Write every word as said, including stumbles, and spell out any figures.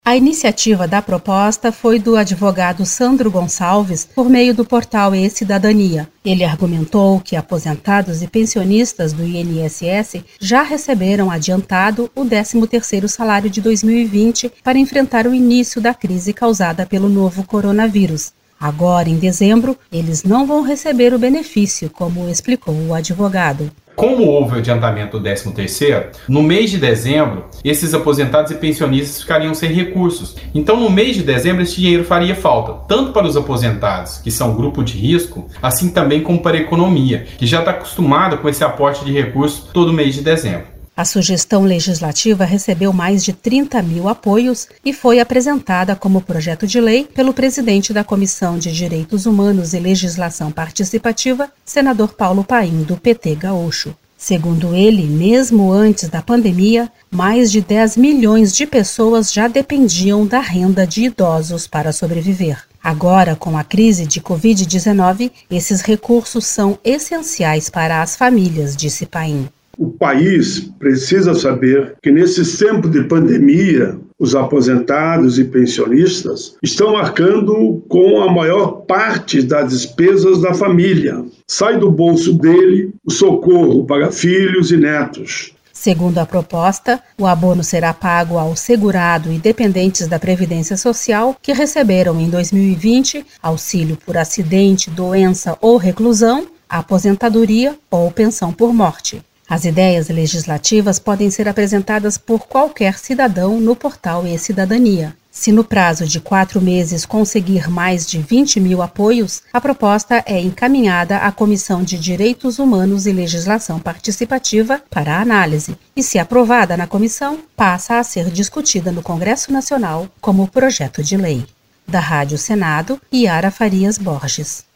A iniciativa da proposta foi do advogado Sandro Gonçalves por meio do portal E-Cidadania. Ele argumentou que aposentados e pensionistas do I N S S já receberam adiantado o décimo terceiro salário de dois mil e vinte para enfrentar o início da crise causada pelo novo coronavírus. Agora, em dezembro, eles não vão receber o benefício, como explicou o advogado. Como houve o adiantamento do décimo terceiro, no mês de dezembro, esses aposentados e pensionistas ficariam sem recursos. Então, no mês de dezembro, esse dinheiro faria falta, tanto para os aposentados, que são grupo de risco, assim também como para a economia, que já está acostumada com esse aporte de recursos todo mês de dezembro. A sugestão legislativa recebeu mais de trinta mil apoios e foi apresentada como projeto de lei pelo presidente da Comissão de Direitos Humanos e Legislação Participativa, senador Paulo Paim, do P T gaúcho. Segundo ele, mesmo antes da pandemia, mais de dez milhões de pessoas já dependiam da renda de idosos para sobreviver. Agora, com a crise de covid dezenove, esses recursos são essenciais para as famílias, disse Paim. O país precisa saber que nesses tempos de pandemia, os aposentados e pensionistas estão arcando com a maior parte das despesas da família. Sai do bolso dele o socorro para filhos e netos. Segundo a proposta, o abono será pago ao segurado e dependentes da Previdência Social que receberam em dois mil e vinte auxílio por acidente, doença ou reclusão, aposentadoria ou pensão por morte. As ideias legislativas podem ser apresentadas por qualquer cidadão no portal E-Cidadania. Se no prazo de quatro meses conseguir mais de vinte mil apoios, a proposta é encaminhada à Comissão de Direitos Humanos e Legislação Participativa para análise e, se aprovada na comissão, passa a ser discutida no Congresso Nacional como projeto de lei. Da Rádio Senado, Yara Farias Borges.